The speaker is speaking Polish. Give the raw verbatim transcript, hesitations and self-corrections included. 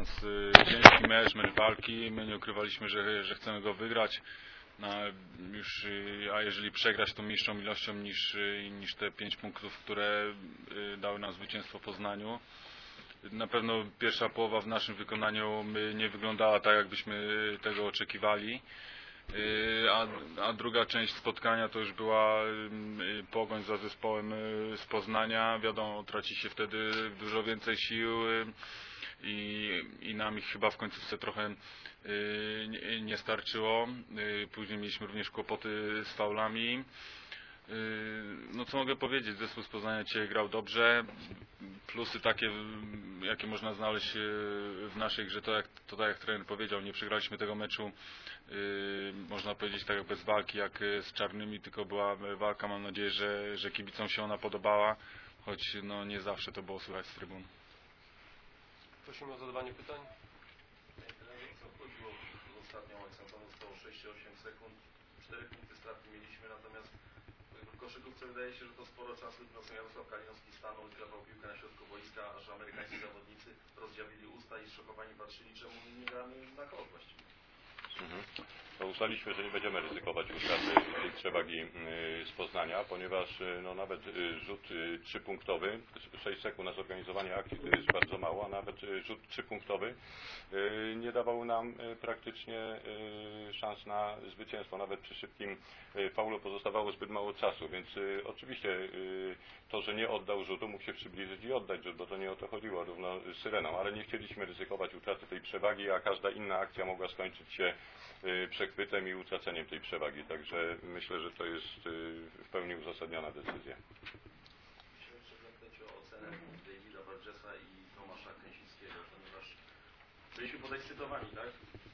nas ciężki mecz, mecz walki. My nie ukrywaliśmy, że, że chcemy go wygrać. No, już, a jeżeli przegrać, to mniejszą ilością niż, niż te pięć punktów, które dały nam zwycięstwo w Poznaniu. Na pewno pierwsza połowa w naszym wykonaniu nie wyglądała tak, jakbyśmy tego oczekiwali. A, a druga część spotkania to już była pogoń za zespołem z Poznania. Wiadomo, traci się wtedy dużo więcej sił i, i nam ich chyba w końcówce trochę nie, nie starczyło. Później mieliśmy również kłopoty z faulami. No co mogę powiedzieć, zespół z Poznania dzisiaj grał dobrze. Plusy takie, jakie można znaleźć w naszej grze, to, jak, to tak jak trener powiedział, nie przegraliśmy tego meczu, można powiedzieć tak jak bez walki, jak z Czarnymi, tylko była walka. Mam nadzieję, że, że kibicom się ona podobała, choć no, nie zawsze to było słychać z trybun. Prosimy o zadawanie pytań. Co chodziło z ostatnią akcją? Tam zostało sześć osiem sekund, cztery punkty straty mieliśmy, natomiast w koszykówce wydaje się, że to sporo czasu. Jarosław Kalinowski stanął, zgrał piłkę na środku boiska, aż amerykańscy zawodnicy rozdziawili usta i zszokowani patrzyli, czemu nie gramy na kołd właściwie. Mhm. No, uznaliśmy, że nie będziemy ryzykować utraty tej przewagi z Poznania, ponieważ no, nawet rzut trzypunktowy, sześć sekund na zorganizowanie akcji to jest bardzo mało, a nawet rzut trzypunktowy nie dawał nam praktycznie szans na zwycięstwo. Nawet przy szybkim faulu pozostawało zbyt mało czasu, więc oczywiście to, że nie oddał rzutu, mógł się przybliżyć i oddać rzut, bo to nie o to chodziło, równo z Syreną, ale nie chcieliśmy ryzykować utraty tej przewagi, a każda inna akcja mogła skończyć się przechwytem i utraceniem tej przewagi. Także myślę, że to jest w pełni uzasadniona decyzja. Chciałem jeszcze zapytać o ocenę Davida Burgessa i Tomasza Kęsińskiego, ponieważ byliśmy podekscytowani, tak?